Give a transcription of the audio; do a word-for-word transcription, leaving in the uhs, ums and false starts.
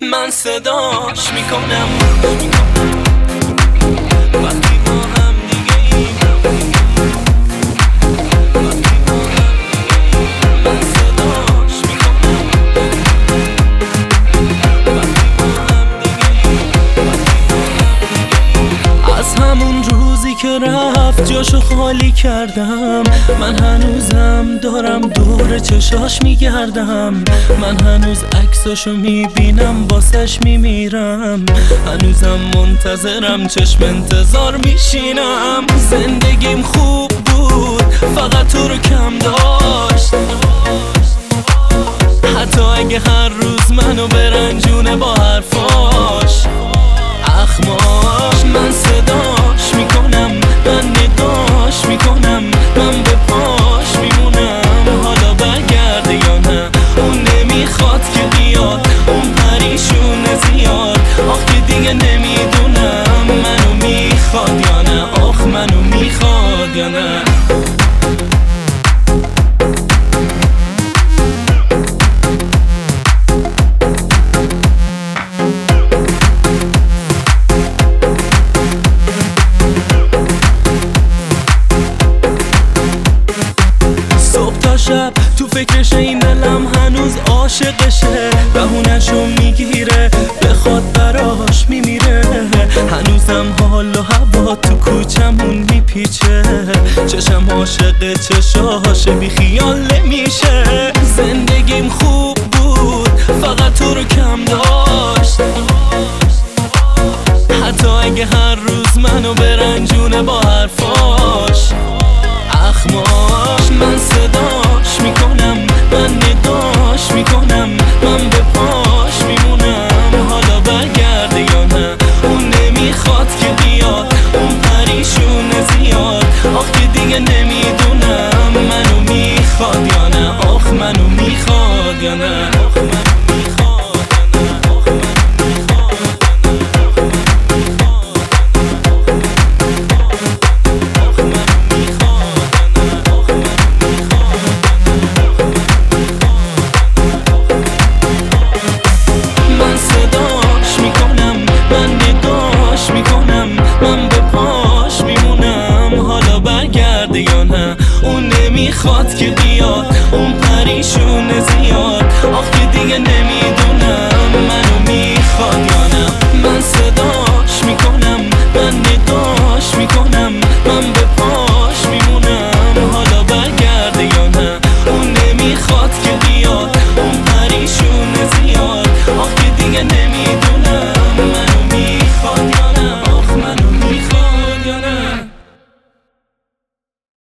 من صداش میکنم وقتی ما هم دیگه ایم، وقتی ما هم دیگه ایم. من صداش میکنم وقتی ما هم دیگه ایم، وقتی ما هم دیگه ایم. از همون روزی که رفت جاشو خالی کردم، من هنوزم دارم دور چشاش میگردم، من هنوز عکساشو میبینم واسش میمیرم، هنوزم منتظرم چشم انتظار میشینم. زندگیم خوب بود فقط تو رو کم داشت، حتی اگه هر روز منو برنجونه با حرفاش اخماش. من صداش میکنم، من نگاش میکنم، من به پاش میمونم. حالا برگرده یا نه، اون نمیخواد که بیاد، اون پریشونه زیاد. آخ که دیگه نمیدونم منو میخواد یا نه، آخ منو میخواد یا نه. شب تو فکرشه، این دلم هنوز عاشقشه، بهونشو میگیره بخواد براش میمیره. هنوزم حال و هوا تو کوچمون میپیچه، چشم عاشق چشاشه بی خیال نمیشه. زندگیم خوب بود فقط تو رو کم داشت، حتی اگه هر روز منو برنجونه با حرفاش اخماش. من صداش میکنم، من نگاش میکنم، من به پاش میمونم. حالا برگرده یا نه، اون نمیخواد که بیاد، اون پریشونه زیاد. آخ که دیگه نمیدونم منو میخواد یا نه، آخ منو میخواد یا نه. من به پاش میمونم. حالا برگرده یا نه، اون نمیخواد که